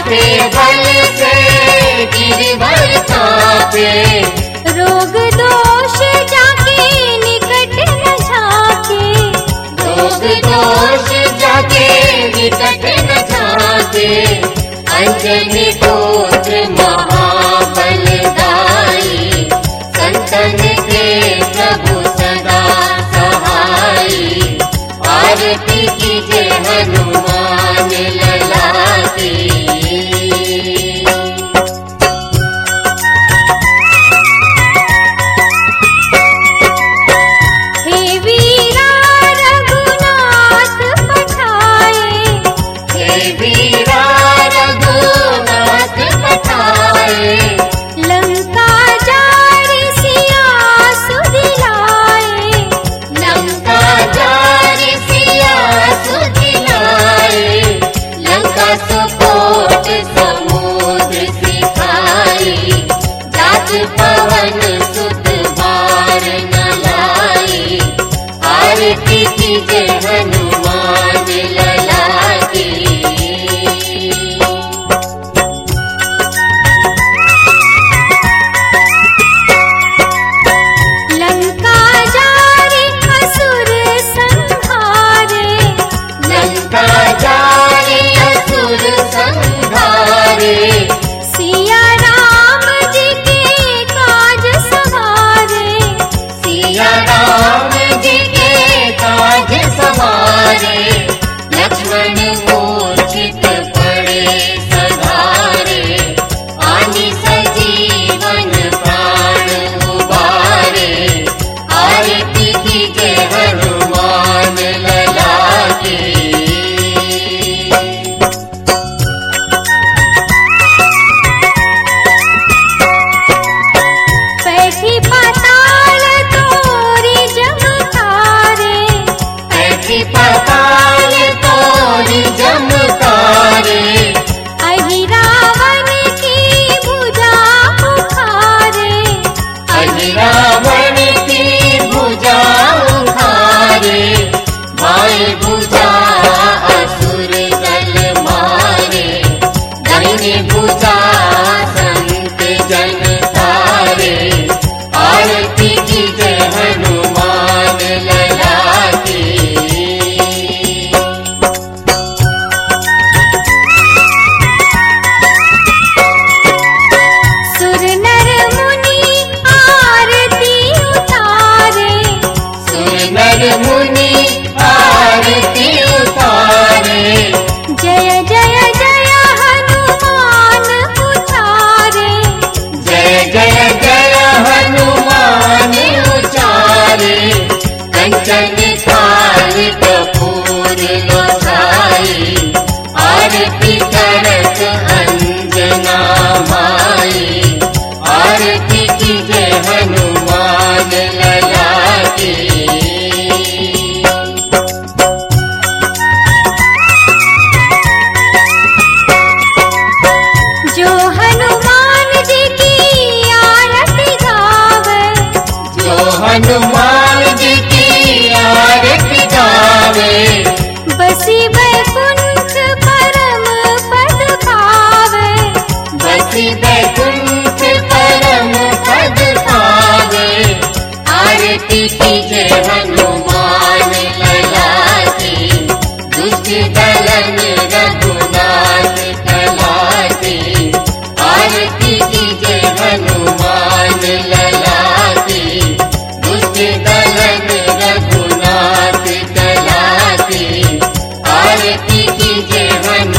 के बल से गिरवर कांपे, रोग दोष जाके निकट न झाके, रोग दोष जाके निकट न झाके। अंजनी पुत्र महाबलदाई, संतन के प्रभु सदा सहाई। आरती कीजिए हनुमान लला की। हे वीरा रघुनाथ पठाए, हे वीरा रघुनाथ पठाए, लंका जारि सिया सुदिलाए, लंका जारि सिया सुदिलाए। लंका सुकोट समुद्र सिखाई, जात पवन सुत बार न लाई। आरती कीजिए हनुमान लला की। लंका जारि असुर संहारे, लंका जारि असुर संहारे, सिया राम जी के काज सवारे, सिया राम जी के काज सवारे। लक्ष्मण मूर्छित पड़े सधारे, आनि सजीवन प्राण उबारे। आरती कीजिए हनुमान लला की। बैठी पाताल तोरी जमतारे, ऐसी पाताल तोरी जमतारे, अहि रावण की भुजा उखारे, अहि रावण की भुजा उखारे। बाएं भुजा असुर दल मारे, दाहिनी भुजा संत जन तारे। आरती कीजिए हनुमान लला की। सुर नर मुनि आरती उतारे, सुर नर मुनि आरती उतारे, जय जय जय हनुमान उचारे, जय जय जय हनुमान उचारे। कंचन थाल कपूर लोकाई, आरती करत अंजना माई। आरती कीजिए हनुमान लला की। जो हनुमान जी की आरती गावे, जो हनुमान जी की आरती गावे, बसी बैकुंठ परम पद पावे, बसी बैकुंठ परम पद पावे। आरती कीजिए हनुमान लला की। दुष्ट दलन रघुनाथ कला की। आरती कीजिए हनुमान लला की। दुष्ट दलन रघुनाथ कला की। आरती कीजिए हनुमान